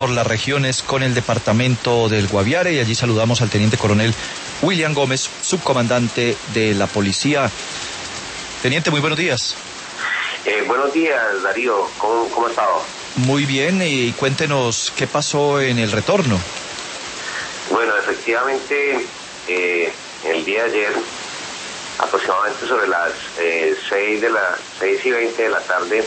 por las regiones con el departamento del Guaviare, y allí saludamos al teniente coronel William Gómez, subcomandante de la policía. Teniente, muy buenos días. Buenos días, Darío. ¿Cómo ha estado? Muy bien, y cuéntenos qué pasó en el retorno. Bueno, efectivamente, el día de ayer, aproximadamente sobre las 6:20 de la tarde,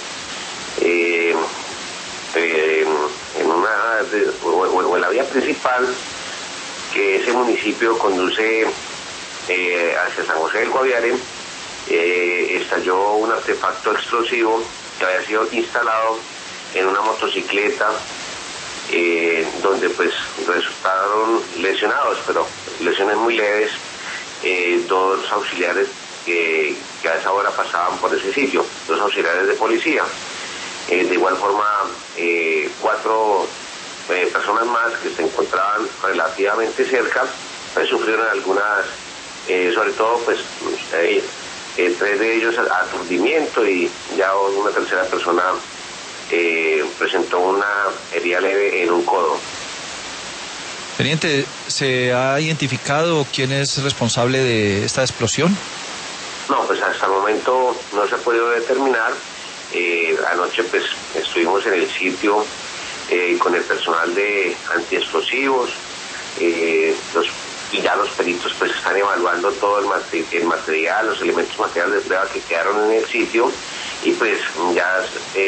en la vía principal, que ese municipio conduce hacia San José del Guaviare, estalló un artefacto explosivo que había sido instalado en una motocicleta, donde pues resultaron lesionados, pero lesiones muy leves, dos auxiliares que a esa hora pasaban por ese sitio, dos auxiliares de policía. De igual forma, 4 personas más que se encontraban relativamente cerca, pues sufrieron algunas, sobre todo pues 3 de ellos aturdimiento, y ya una tercera persona presentó una herida leve en un codo. Teniente, ¿se ha identificado quién es responsable de esta explosión? No, pues hasta el momento no se ha podido determinar. Anoche pues estuvimos en el sitio con el personal de antiexplosivos, y ya los peritos pues están evaluando todo el material, los elementos materiales de prueba que quedaron en el sitio, y pues ya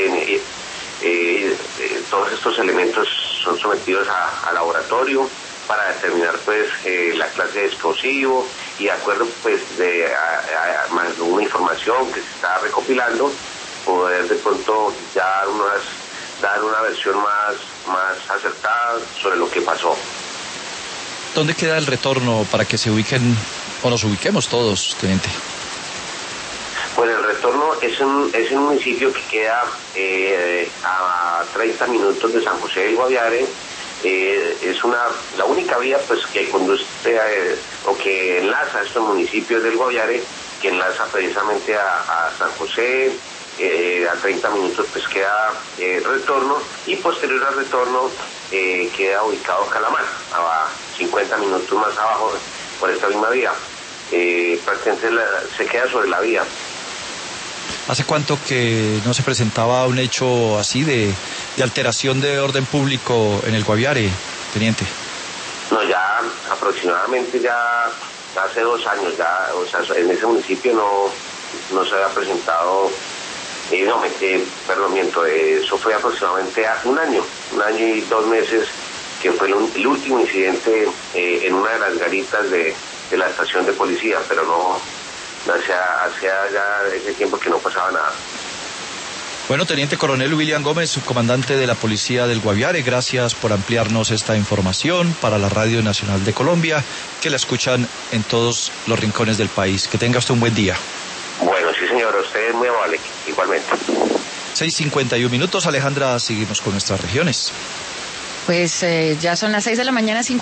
todos estos elementos son sometidos a laboratorio para determinar pues la clase de explosivo, y de acuerdo pues de una información que se está recopilando, poder de pronto dar una versión más acertada sobre lo que pasó. ¿Dónde queda el retorno para que se ubiquen o nos ubiquemos todos, teniente? Bueno, el retorno es un municipio que queda a 30 minutos de San José del Guaviare. Es la única vía pues que conduce o que enlaza estos municipios del Guaviare, que enlaza precisamente a San José. A 30 minutos pues queda retorno, y posterior al retorno queda ubicado Calamar, a 50 minutos más abajo por esta misma vía. Se queda sobre la vía. ¿Hace cuánto que no se presentaba un hecho así de alteración de orden público en el Guaviare, teniente? No, ya aproximadamente ya hace 2 años, ya, o sea, en ese municipio no se había presentado. Eso fue aproximadamente hace un año y 2 meses, que fue el último incidente en una de las garitas de la estación de policía, pero no hacía ya ese tiempo que no pasaba nada. Bueno, teniente coronel William Gómez, subcomandante de la policía del Guaviare, gracias por ampliarnos esta información para la Radio Nacional de Colombia, que la escuchan en todos los rincones del país. Que tenga usted un buen día. Bueno, sí señor, usted es muy amable, igualmente. 6:51 minutos, Alejandra, seguimos con nuestras regiones. Pues ya son las 6 de la mañana, 50.